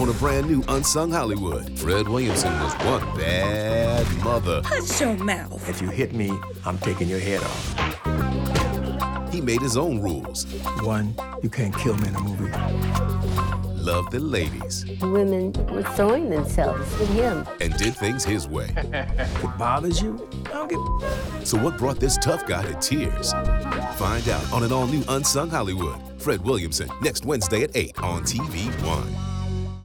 On a brand new Unsung Hollywood, Fred Williamson was one bad mother. Hush your mouth. If you hit me, I'm taking your head off. He made his own rules. One, you can't kill me in a movie. Loved the ladies. Women were throwing themselves at him. And did things his way. If it bothers you, I don't give. So what brought this tough guy to tears? Find out on an all-new Unsung Hollywood. Fred Williamson, next Wednesday at 8 on TV1.